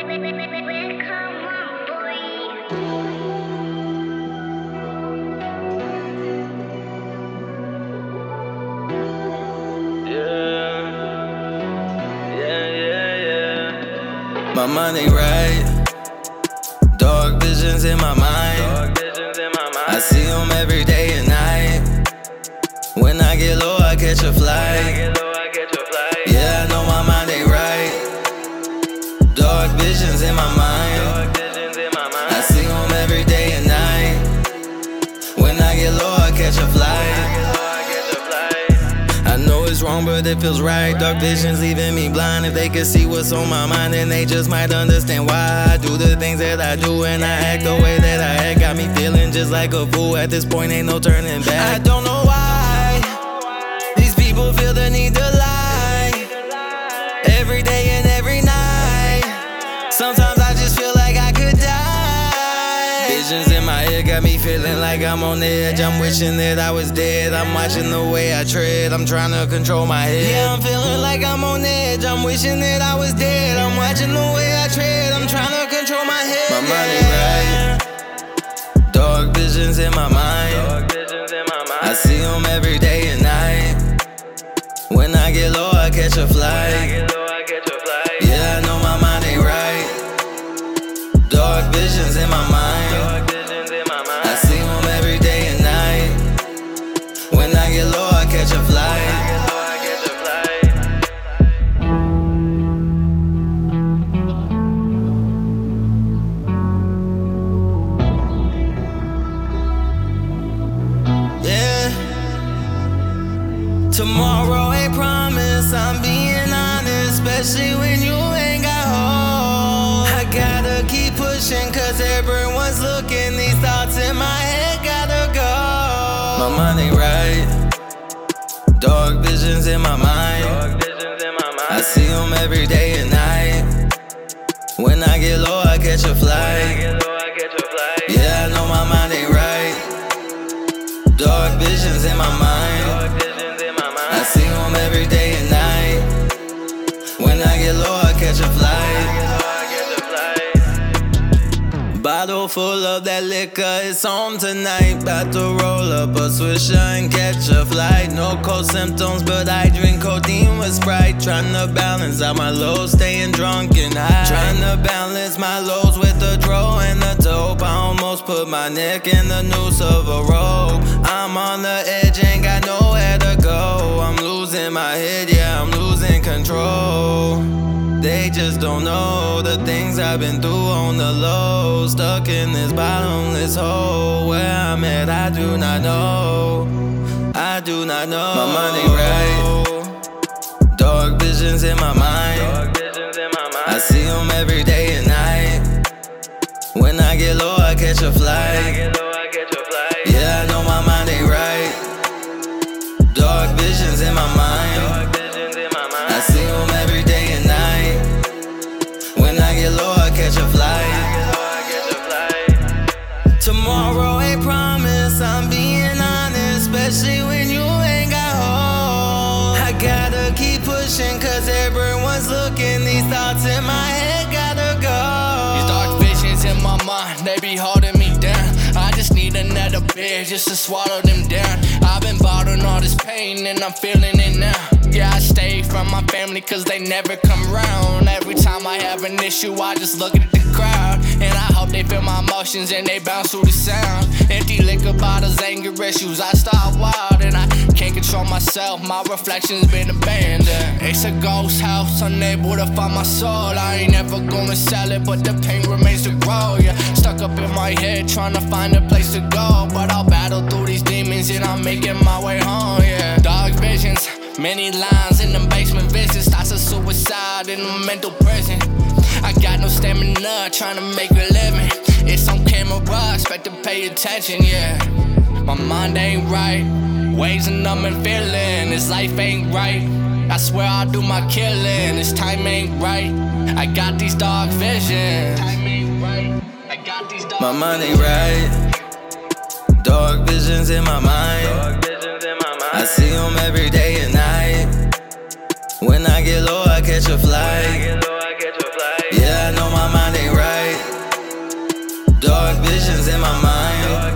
My mind ain't right. Dark visions in my mind. I see them every day and night. When I get low, I catch a flight. Yeah, I know my mind ain't right. Dark visions in my mind. I see them every day and night. When I get low, I catch a flight. I know it's wrong, but it feels right. Dark visions leaving me blind. If they could see what's on my mind, then they just might understand why I do the things that I do and I act the way that I act. Got me feeling just like a fool. At this point, ain't no turning back. I don't know why these people feel the need to lie every day and every night. Sometimes I just feel like I could die. Visions in my head got me feeling like I'm on edge. I'm wishing that I was dead. I'm watching the way I tread. I'm trying to control my head. Yeah, I'm feeling like I'm on edge. I'm wishing that I was dead. I'm watching the way I tread. I'm trying to control my head. My mind ain't right. Dark visions in my mind. I see them every day and night. When I get low, I catch a flight. Yeah, I know my mind ain't right. Dark visions in my mind. I see them every day and night. When I get low, I catch a flight. Yeah. Tomorrow ain't promised, I'm being honest, especially when you ain't got hope. I gotta keep pushing, cause everyone's looking. These thoughts in my head gotta go. My mind ain't right. Dark visions in my mind. I see them every day and night. When I get low, I catch a flight. Yeah, I know my mind ain't right. Dark visions in my mind. I see them every day and night. When I get low, I catch a flight. Bottle full of that liquor, it's on tonight. About to roll up a swisher and catch a flight. No cold symptoms, but I drink codeine with Sprite. Tryna balance out my lows, staying drunk and high. Tryna balance my lows with the dro and the dope. I almost put my neck in the noose of a rope. I'm on the edge, ain't got nowhere to go. I'm losing my head, yeah, I'm losing control. They just don't know the things I've been through on the low. Stuck in this bottomless hole. Where I'm at, I do not know. I do not know. My mind ain't right. Dark visions in my mind. I see them every day and night. When I get low, I catch a flight. Yeah, I know my mind ain't right. Dark visions in my mind. I see them every day and night. When I get low, I catch a flight. Tomorrow ain't promised, I'm being honest, especially when you ain't got hope. I gotta keep pushing, cause everyone's looking. These thoughts in my head gotta go. These dark visions in my mind, they be holding me down. I just need another beer just to swallow them down. I've been bottling all this pain and I'm feeling it now. Yeah, I stay from my family cause they never come round. Every time I have an issue, I just look at the crowd. And I hope they feel my emotions and they bounce through the sound. Empty liquor bottles, anger issues, I start wild. And I can't control myself, my reflection's been abandoned. It's a ghost house, unable to find my soul. I ain't ever gonna sell it, but the pain remains to grow. Yeah, stuck up in my head, trying to find a place to go. But I'll battle through these demons and I'm making my way home, yeah. Dark visions, many lines in the basement visits. Thoughts of suicide in a mental prison. I got no stamina, trying to make a living. It's on camera, expect to pay attention, yeah. My mind ain't right, ways and I'm feeling. This life ain't right, I swear I'll do my killing. This time ain't right, I got these dark visions. Time ain't right, I got these dark My mind ain't right. Dark visions in my mind. I see them every day and night. When I get low, I catch a flight. Yeah, I know my mind Dark visions in my mind.